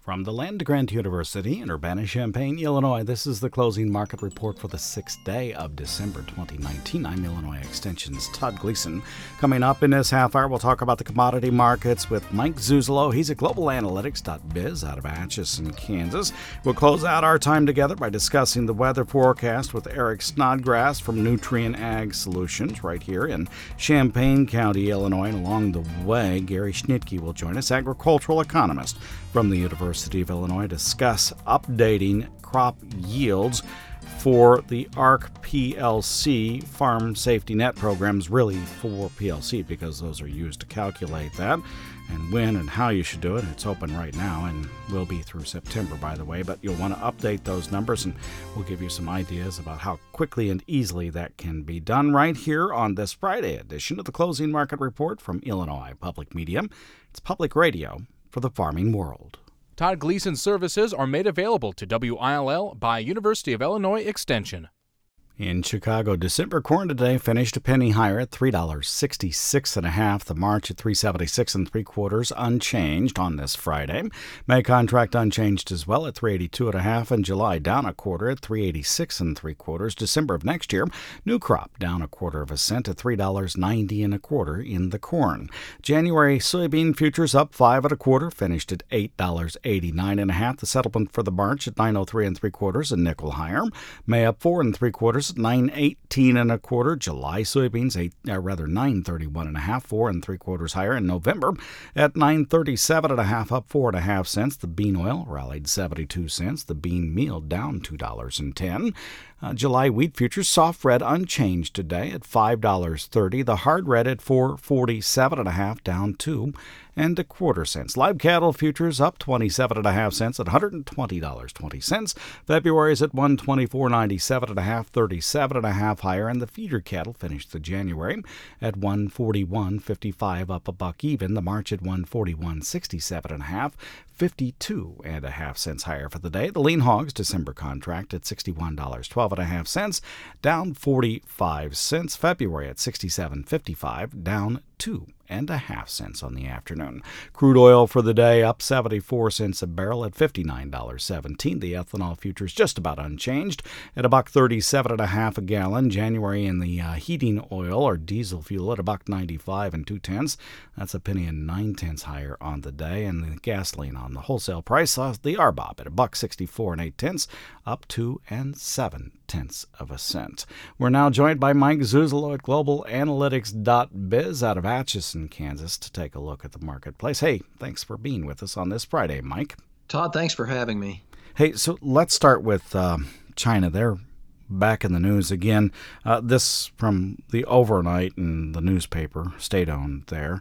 From the Land-Grant University in Urbana-Champaign, Illinois, this is the closing market report for the 6th day of December 2019. I'm Illinois Extension's Todd Gleason. Coming up in this half hour, we'll talk about the commodity markets with Mike Zuzolo. He's at globalanalytics.biz out of Atchison, Kansas. We'll close out our time together by discussing the weather forecast with Eric Snodgrass from Nutrien Ag Solutions right here in Champaign County, Illinois. And along the way, Gary Schnitke will join us, agricultural economist from the University of Illinois, to discuss updating crop yields for the ARC PLC Farm Safety Net programs, really for PLC, because those are used to calculate that and when and how you should do it. It's open right now and will be through September, by the way, but you'll want to update those numbers, and we'll give you some ideas about how quickly and easily that can be done right here on this Friday edition of the Closing Market Report from Illinois Public Media. It's public radio for the farming world. Todd Gleason services are made available to WILL by University of Illinois Extension. In Chicago, December corn today finished a penny higher at $3.66.5. The March at $3.76 3/4, unchanged on this Friday. May contract unchanged as well at $3.82.5, and July down a quarter at $3.86 3/4. December of next year, new crop down a quarter of a cent at $3.90 1/4 in the corn. January soybean futures up 5 1/4, finished at $8.89.5. The settlement for the March at 903 3/4, a nickel higher. May up 4 3/4. $9.18 1/4. July soybeans, 9.31.5, 4 3/4 higher. In November at $9.37.5, up 4.5 cents. The bean oil rallied 72 cents. The bean meal down $2.10. July wheat futures, soft red unchanged today at $5.30. The hard red at $4.47.5, down 2 1/4 cents. Live cattle futures up 27.5 cents at $120.20. February is at $124.97.5, 37.5 higher, and the feeder cattle finished the January at $141.55, up a buck even. The March at $141.67.5, 52.5 cents higher for the day. The lean hogs December contract at $61.12.5, down 45 cents. February at $67.55, down 2.5 cents on the afternoon. Crude oil for the day up 74 cents a barrel at $59.17. The ethanol futures just about unchanged at $1.37.5 a gallon. January in the heating oil or diesel fuel at $1.95 2/10. That's a penny and 9 cents higher on the day. And the gasoline on the wholesale price, the RBOB at $1.64 8/10, up 2 7/10 of a cent. We're now joined by Mike Zuzolo at globalanalytics.biz out of Atchison, Kansas, to take a look at the marketplace. Hey, thanks for being with us on this Friday, Mike. Todd, thanks for having me. Hey, so let's start with China. They're back in the news again. This from the overnight in the newspaper, state-owned there.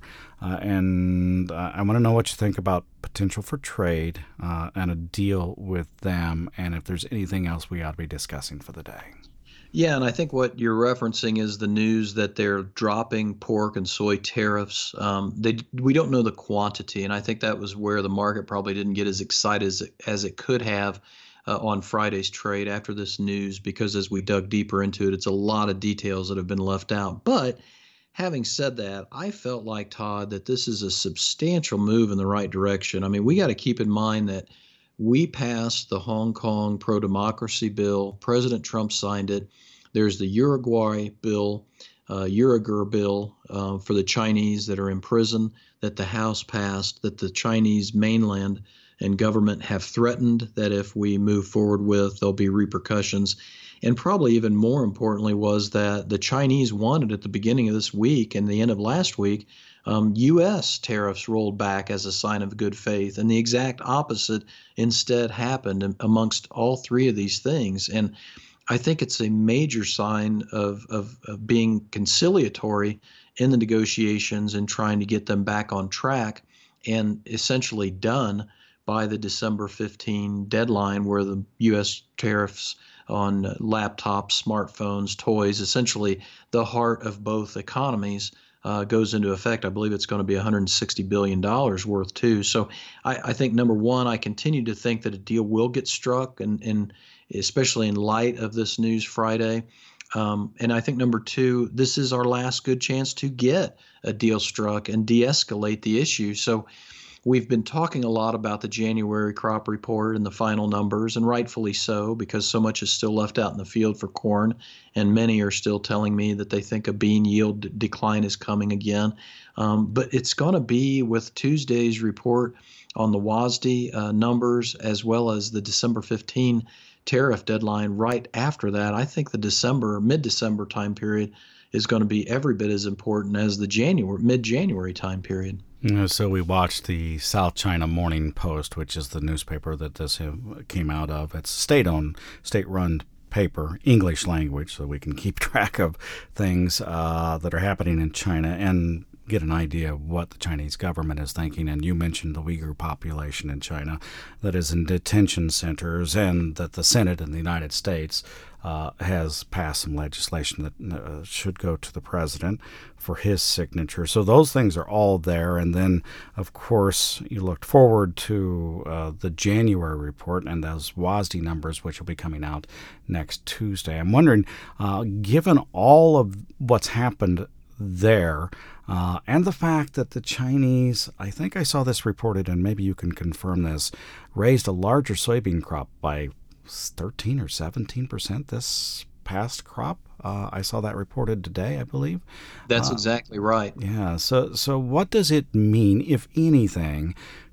And I want to know what you think about potential for trade and a deal with them, and if there's anything else we ought to be discussing for the day. Yeah, and I think what you're referencing is the news that they're dropping pork and soy tariffs. We don't know the quantity, and I think that was where the market probably didn't get as excited as it could have on Friday's trade after this news, because as we dug deeper into it, it's a lot of details that have been left out. But having said that, I felt like, Todd, that this is a substantial move in the right direction. I mean, we got to keep in mind that we passed the Hong Kong pro-democracy bill. President Trump signed it. There's the Uruguay bill, Uyghur bill for the Chinese that are in prison that the House passed, that the Chinese mainland and government have threatened that if we move forward with, there'll be repercussions. And probably even more importantly was that the Chinese wanted at the beginning of this week and the end of last week, U.S. tariffs rolled back as a sign of good faith. And the exact opposite instead happened amongst all three of these things. And I think it's a major sign of being conciliatory in the negotiations and trying to get them back on track and essentially done by the December 15 deadline, where the U.S. tariffs on laptops, smartphones, toys, essentially the heart of both economies, goes into effect. I believe it's going to be $160 billion worth too. So I think, number one, I continue to think that a deal will get struck, and especially in light of this news Friday. And I think, number two, this is our last good chance to get a deal struck and de-escalate the issue. So We've been talking a lot about the January crop report and the final numbers, and rightfully so, because so much is still left out in the field for corn, and many are still telling me that they think a bean yield decline is coming again. But it's going to be with Tuesday's report on the WASDE numbers, as well as the December 15 tariff deadline right after that. I think the mid-December time period is going to be every bit as important as the mid-January time period. So we watched the South China Morning Post, which is the newspaper that this came out of. It's state-owned, state-run paper, English language, so we can keep track of things that are happening in China and get an idea of what the Chinese government is thinking. And you mentioned the Uyghur population in China that is in detention centers, and that the Senate in the United States has passed some legislation that should go to the president for his signature. So those things are all there. And then, of course, you looked forward to the January report and those WASDE numbers, which will be coming out next Tuesday. I'm wondering, given all of what's happened there, and the fact that the Chinese, I think I saw this reported, and maybe you can confirm this, raised a larger soybean crop by 13 or 17% this past crop. I saw that reported today, I believe. That's exactly right. Yeah. So what does it mean, if anything,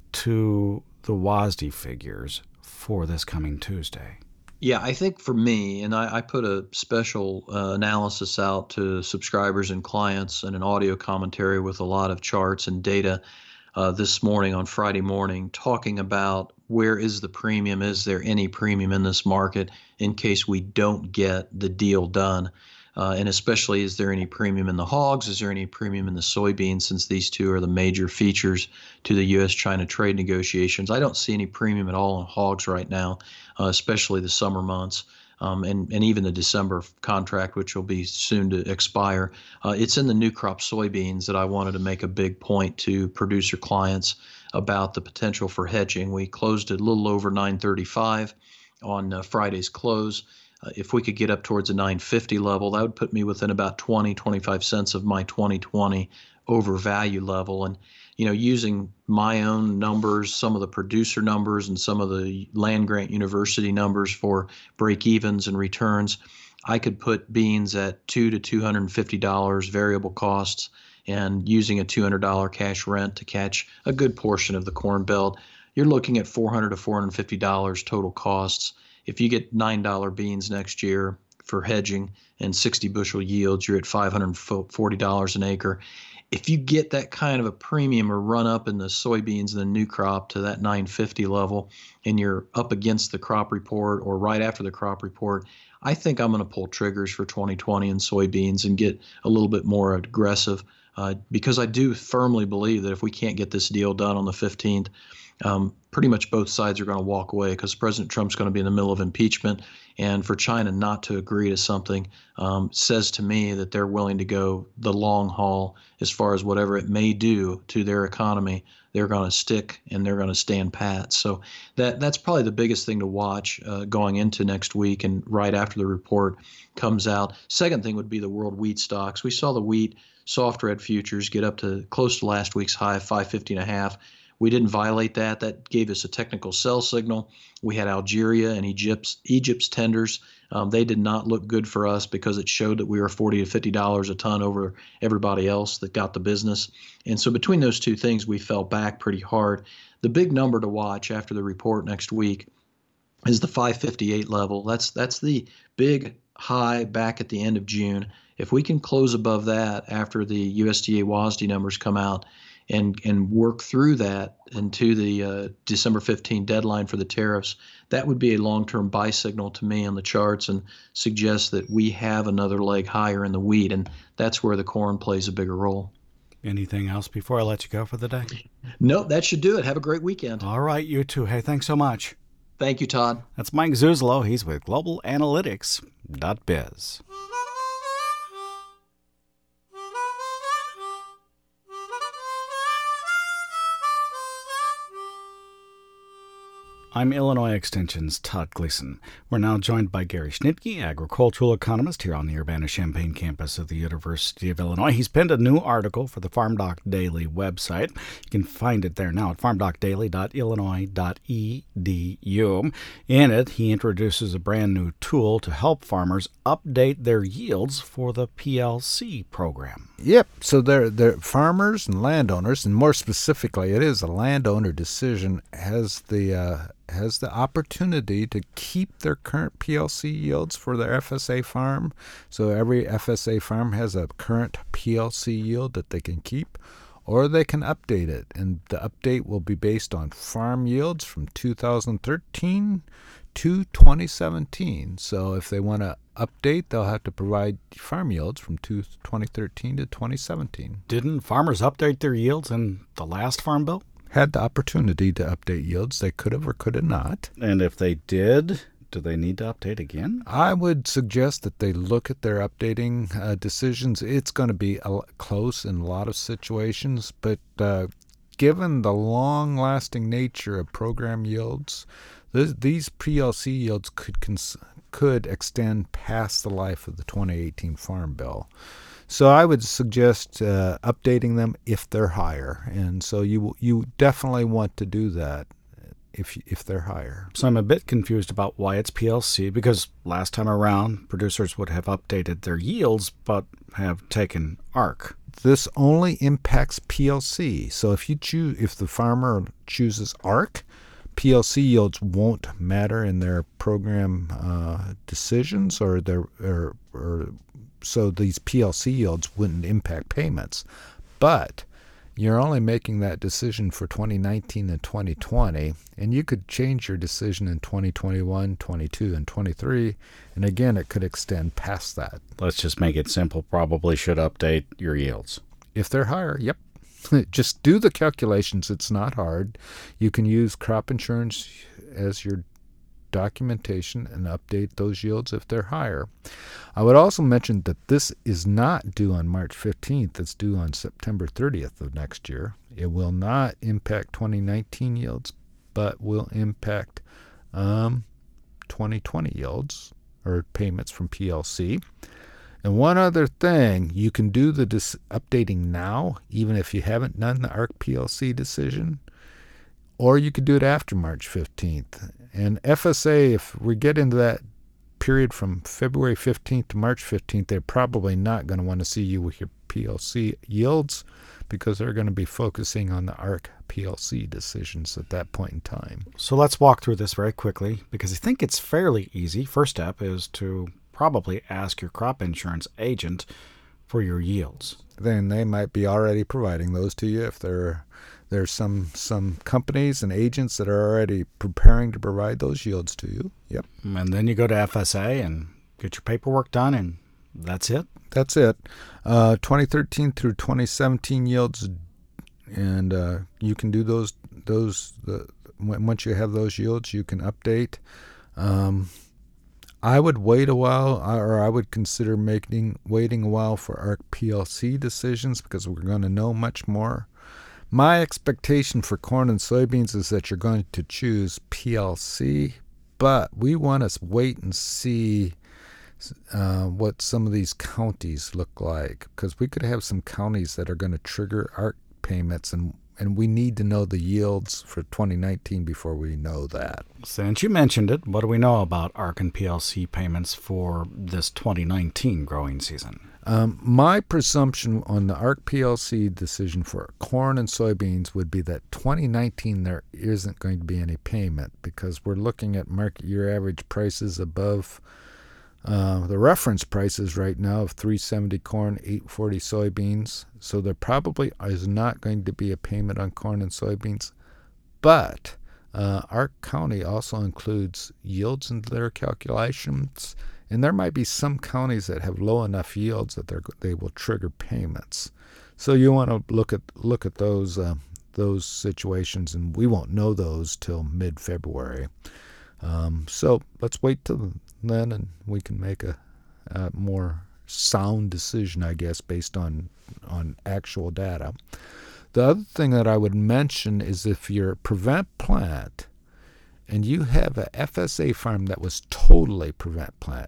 to the WASDE figures for this coming Tuesday? Yeah, I think for me, and I put a special analysis out to subscribers and clients and an audio commentary with a lot of charts and data this morning on Friday morning, talking about where is the premium, is there any premium in this market in case we don't get the deal done, and especially is there any premium in the hogs, is there any premium in the soybeans, since these two are the major features to the U.S.-China trade negotiations. I don't see any premium at all in hogs right now, especially the summer months. And even the December contract, which will be soon to expire. It's in the new crop soybeans that I wanted to make a big point to producer clients about the potential for hedging. We closed at a little over 935 on Friday's close. If we could get up towards a 950 level, that would put me within about 25 cents of my 2020 overvalue level. And using my own numbers, some of the producer numbers, and some of the land grant university numbers for break evens and returns, I could put beans at $200 to $250 variable costs, and using a $200 cash rent to catch a good portion of the Corn Belt, you're looking at $400 to $450 total costs. If you get $9 beans next year for hedging and 60 bushel yields, you're at $540 an acre. If you get that kind of a premium or run up in the soybeans and the new crop to that 950 level, and you're up against the crop report or right after the crop report, I think I'm going to pull triggers for 2020 in soybeans and get a little bit more aggressive, because I do firmly believe that if we can't get this deal done on the 15th, pretty much both sides are going to walk away, because President Trump's going to be in the middle of impeachment. And for China not to agree to something says to me that they're willing to go the long haul as far as whatever it may do to their economy. They're going to stick and they're going to stand pat. So that's probably the biggest thing to watch going into next week and right after the report comes out. Second thing would be the world wheat stocks. We saw the wheat soft red futures get up to close to last week's high of 550.5. We didn't violate that. That gave us a technical sell signal. We had Algeria and Egypt's tenders. They did not look good for us because it showed that we were $40 to $50 a ton over everybody else that got the business. And so between those two things, we fell back pretty hard. The big number to watch after the report next week is the 558 level. That's the big high back at the end of June. If we can close above that after the USDA WASDE numbers come out, and work through that into the December 15 deadline for the tariffs, that would be a long-term buy signal to me on the charts and suggest that we have another leg higher in the wheat, and that's where the corn plays a bigger role. Anything else before I let you go for the day? No, that should do it. Have a great weekend. All right, you too. Hey, thanks so much. Thank you, Todd. That's Mike Zuzolo. He's with globalanalytics.biz. I'm Illinois Extension's Todd Gleason. We're now joined by Gary Schnitke, agricultural economist here on the Urbana-Champaign campus of the University of Illinois. He's penned a new article for the Farm Doc Daily website. You can find it there now at farmdocdaily.illinois.edu. In it, he introduces a brand new tool to help farmers update their yields for the PLC program. Yep, so they're farmers and landowners, and more specifically, it is a landowner decision, has the opportunity to keep their current PLC yields for their FSA farm. So every FSA farm has a current PLC yield that they can keep, or they can update it. And the update will be based on farm yields from 2013 to 2017. So if they want to update, they'll have to provide farm yields from 2013 to 2017. Didn't farmers update their yields in the last Farm Bill? Had the opportunity to update yields. They could have or could have not. And if they did, do they need to update again? I would suggest that they look at their updating decisions. It's going to be close in a lot of situations, but given the long-lasting nature of program yields, these PLC yields could extend past the life of the 2018 Farm Bill. So I would suggest updating them if they're higher, and so you definitely want to do that if they're higher. So I'm a bit confused about why it's PLC, because last time around, producers would have updated their yields but have taken ARC. This only impacts PLC. So if the farmer chooses ARC, PLC yields won't matter in their program decisions, so these PLC yields wouldn't impact payments. But you're only making that decision for 2019 and 2020, and you could change your decision in 2021, 22, and 23, and again, it could extend past that. Let's just make it simple. Probably should update your yields. If they're higher, yep. Just do the calculations. It's not hard. You can use crop insurance as your documentation and update those yields if they're higher. I would also mention that this is not due on March 15th. It's due on September 30th of next year. It will not impact 2019 yields, but will impact 2020 yields or payments from PLC. And one other thing, you can do the updating now, even if you haven't done the ARC PLC decision, or you could do it after March 15th. And FSA, if we get into that period from February 15th to March 15th, they're probably not going to want to see you with your PLC yields because they're going to be focusing on the ARC PLC decisions at that point in time. So let's walk through this very quickly because I think it's fairly easy. First step is to probably ask your crop insurance agent for your yields. Then they might be already providing those to you if there's some companies and agents that are already preparing to provide those yields to you. Yep. And then you go to FSA and get your paperwork done, and that's it? That's it. 2013 through 2017 yields, and you can do those. Once you have those yields, you can update. I would wait a while, or I would consider waiting a while for ARC PLC decisions because we're going to know much more. My expectation for corn and soybeans is that you're going to choose PLC, but we want to wait and see what some of these counties look like, because we could have some counties that are going to trigger ARC payments, and we need to know the yields for 2019 before we know that. Since you mentioned it, what do we know about ARC and PLC payments for this 2019 growing season? My presumption on the ARC PLC decision for corn and soybeans would be that 2019 there isn't going to be any payment because we're looking at market year average prices above the reference prices right now of $370 corn, $840 soybeans. So there probably is not going to be a payment on corn and soybeans. But ARC County also includes yields into their calculations, and there might be some counties that have low enough yields that they will trigger payments. So you want to look at those situations, and we won't know those till mid-February. So let's wait till then, and we can make a more sound decision, I guess, based on actual data. The other thing that I would mention is if your prevent plant and you have a FSA farm that was totally prevent plant,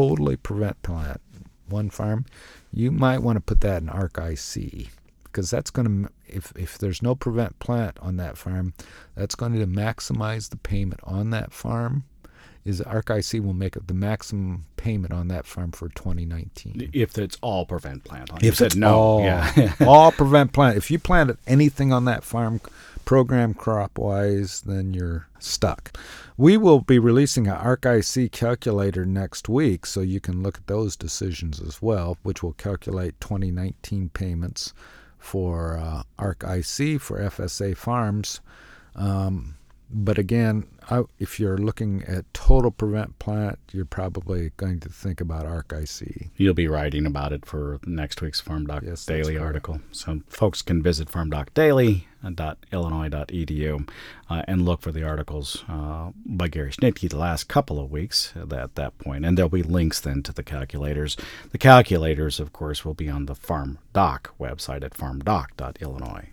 one farm, you might want to put that in ARC IC, because that's going to, if there's no prevent plant on that farm, that's going to maximize the payment on that farm. Is ARC IC will make the maximum payment on that farm for 2019. If it's all prevent plant. If it's all prevent plant. If you planted anything on that farm, program crop-wise, then you're stuck. We will be releasing an ARC IC calculator next week, so you can look at those decisions as well, which will calculate 2019 payments for ARC IC for FSA farms. But again, if you're looking at total prevent plant, you're probably going to think about ARC IC. You'll be writing about it for next week's Farm Doc Daily article. So folks can visit farmdocdaily.illinois.edu and look for the articles by Gary Schnitke the last couple of weeks at that point. And there'll be links then to the calculators. The calculators, of course, will be on the Farm Doc website at farmdoc.illinois.edu.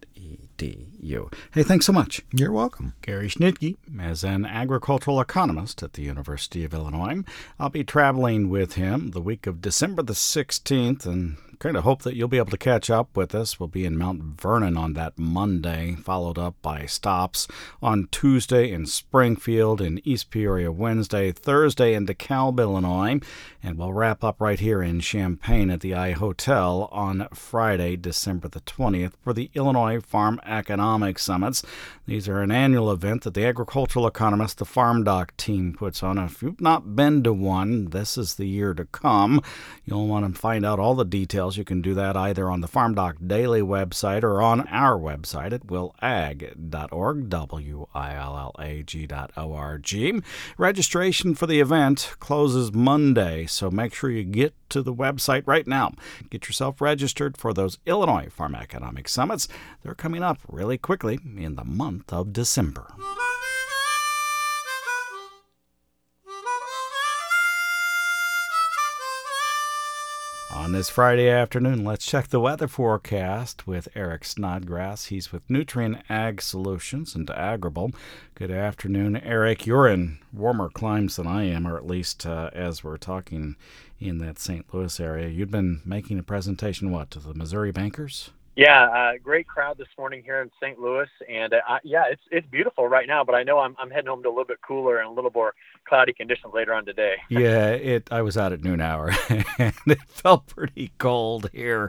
Hey, thanks so much. You're welcome. Gary Schnitke, as an agricultural economist at the University of Illinois. I'll be traveling with him the week of December the 16th, and kind of hope that you'll be able to catch up with us. We'll be in Mount Vernon on that Monday, followed up by stops on Tuesday in Springfield, in East Peoria Wednesday, Thursday in DeKalb, Illinois, and we'll wrap up right here in Champaign at the I-Hotel on Friday, December the 20th for the Illinois Farm Economics Summits. These are an annual event that the agricultural economist, the Farm Doc team, puts on. If you've not been to one, this is the year to come. You'll want to find out all the details. You can do that either on the Farm Doc Daily website or on our website at willag.org, willag.org. Registration for the event closes Monday, so make sure you get to the website right now. Get yourself registered for those Illinois Farm Economic Summits. They're coming up really quickly in the month of December. On this Friday afternoon, let's check the weather forecast with Eric Snodgrass. He's with Nutrien Ag Solutions and Agribel. Good afternoon, Eric. You're in warmer climes than I am, or at least as we're talking in that St. Louis area. You've been making a presentation, to the Missouri bankers? Yeah, great crowd this morning here in St. Louis, and it's beautiful right now. But I know I'm heading home to a little bit cooler and a little more cloudy conditions later on today. Yeah, I was out at noon hour, and it felt pretty cold here.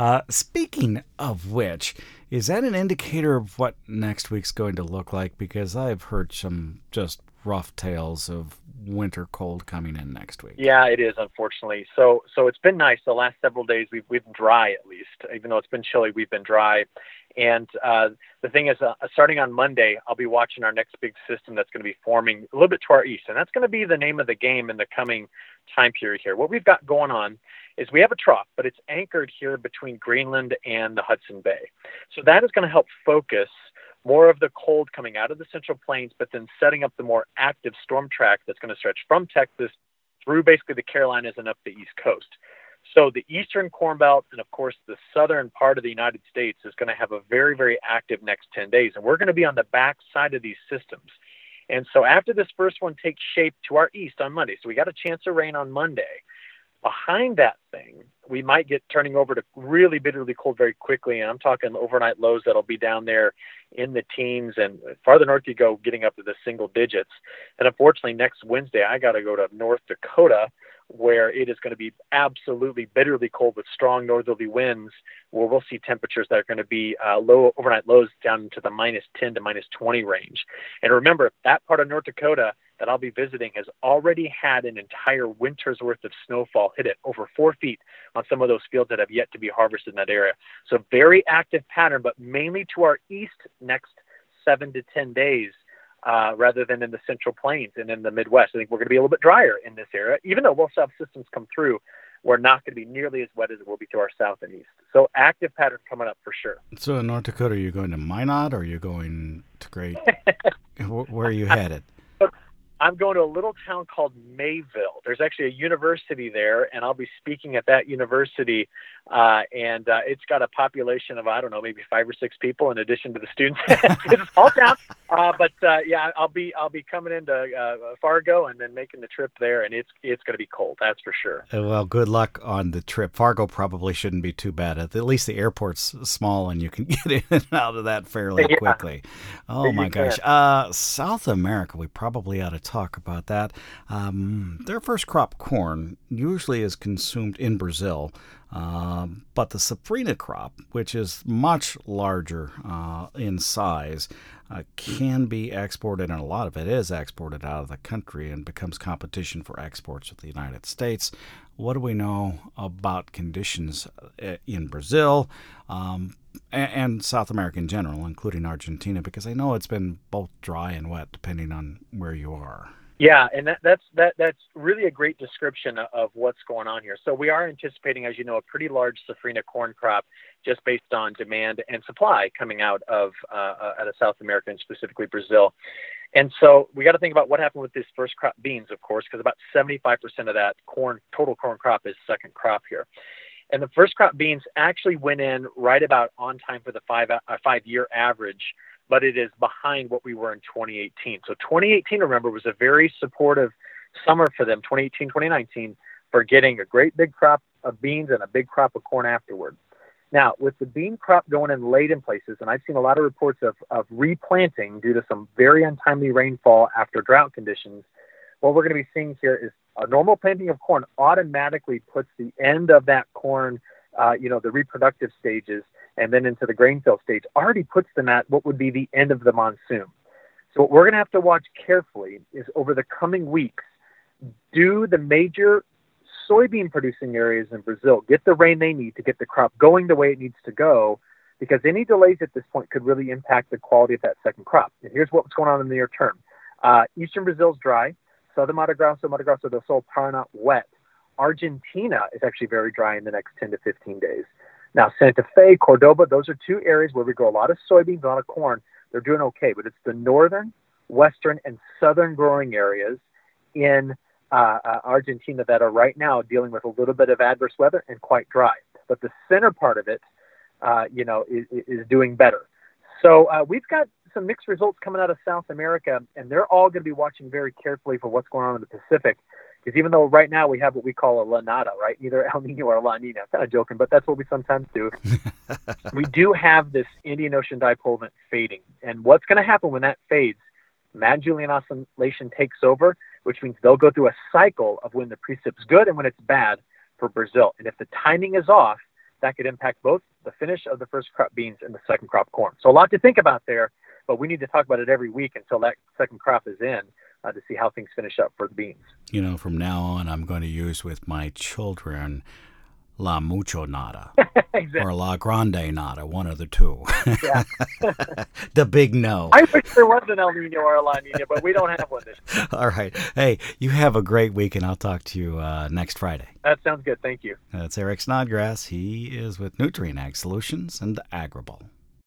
Speaking of which, is that an indicator of what next week's going to look like? Because I've heard some just rough tales of winter cold coming in next week. Yeah, it is, unfortunately. So it's been nice the last several days. We've been dry, at least. Even though it's been chilly, we've been dry. And the thing is, starting on Monday, I'll be watching our next big system that's going to be forming a little bit to our east. And that's going to be the name of the game in the coming time period here. What we've got going on is we have a trough, but it's anchored here between Greenland and the Hudson Bay. So that is going to help focus more of the cold coming out of the Central Plains, but then setting up the more active storm track that's going to stretch from Texas through basically the Carolinas and up the East Coast. So the eastern Corn Belt and, of course, the southern part of the United States is going to have a very, very active next 10 days. And we're going to be on the back side of these systems. And so after this first one takes shape to our east on Monday, so we got a chance of rain on Monday, behind that thing, we might get turning over to really bitterly cold very quickly. And I'm talking overnight lows that'll be down there in the teens, and farther north you go, getting up to the single digits. And unfortunately, next Wednesday, I got to go to North Dakota, where it is going to be absolutely bitterly cold with strong northerly winds, where we'll see temperatures that are going to be low overnight lows down into the -10 to -20 range. And remember, that part of North Dakota that I'll be visiting has already had an entire winter's worth of snowfall hit it, over 4 feet on some of those fields that have yet to be harvested in that area. So very active pattern, but mainly to our east next 7 to 10 days. Rather than in the Central Plains and in the Midwest. I think we're going to be a little bit drier in this area. Even though we'll still have systems come through, we're not going to be nearly as wet as it will be to our south and east. So active pattern coming up for sure. So in North Dakota, are you going to Minot or are you going to Great? Where are you headed? I'm going to a little town called Mayville. There's actually a university there, and I'll be speaking at that university. And it's got a population of, I don't know, maybe 5 or 6 people in addition to the students. It's a small town. Yeah, I'll be coming into Fargo and then making the trip there, and it's going to be cold. That's for sure. Well, good luck on the trip. Fargo probably shouldn't be too bad. At least the airport's small, and you can get in and out of that fairly quickly. Oh my gosh! South America, we probably ought to talk about that. Their first crop corn usually is consumed in Brazil, but the safrinha crop, which is much larger in size, can be exported, and a lot of it is exported out of the country and becomes competition for exports with the United States. What do we know about conditions in Brazil and South America in general, including Argentina? Because I know it's been both dry and wet depending on where you are. Yeah, and that's really a great description of what's going on here. So we are anticipating, as you know, a pretty large safrinha corn crop just based on demand and supply coming out of South America and specifically Brazil. And so we got to think about what happened with this first crop beans, of course, because about 75% of that total corn crop is second crop here. And the first crop beans actually went in right about on time for the 5-year average, but it is behind what we were in 2018. So 2018, remember, was a very supportive summer for them, 2018, 2019, for getting a great big crop of beans and a big crop of corn afterward. Now, with the bean crop going in late in places, and I've seen a lot of reports of replanting due to some very untimely rainfall after drought conditions, what we're going to be seeing here is a normal planting of corn automatically puts the end of that corn, the reproductive stages, and then into the grain fill stage, already puts them at what would be the end of the monsoon. So what we're going to have to watch carefully is over the coming weeks, do the major soybean producing areas in Brazil get the rain they need to get the crop going the way it needs to go? Because any delays at this point could really impact the quality of that second crop. And here's what's going on in the near term. Eastern Brazil's dry. Southern Mato Grosso do Sul, Paraná, wet. Argentina is actually very dry in the next 10 to 15 days. Now, Santa Fe, Cordoba, those are 2 areas where we grow a lot of soybeans, a lot of corn. They're doing okay, but it's the northern, western, and southern growing areas in Argentina that are right now dealing with a little bit of adverse weather and quite dry. But the center part of it, is doing better. So we've got some mixed results coming out of South America, and they're all going to be watching very carefully for what's going on in the Pacific. Because even though right now we have what we call a La Nada, right? Either El Nino or La Nina. I'm kind of joking, but that's what we sometimes do. We do have this Indian Ocean dipole event fading. And what's going to happen when that fades? Mad-Julian oscillation takes over, which means they'll go through a cycle of when the precip's good and when it's bad for Brazil. And if the timing is off, that could impact both the finish of the first crop beans and the second crop corn. So a lot to think about there, but we need to talk about it every week until that second crop is in. To see how things finish up for the beans. From now on, I'm going to use with my children La Mucho Nada Exactly. or La Grande Nada, one of the two. Yeah. The big no. I wish there was an El Nino or a La Nina, but we don't have one this year. All right. Hey, you have a great week, and I'll talk to you next Friday. That sounds good. Thank you. That's Eric Snodgrass. He is with Nutrien Ag Solutions and Agribul.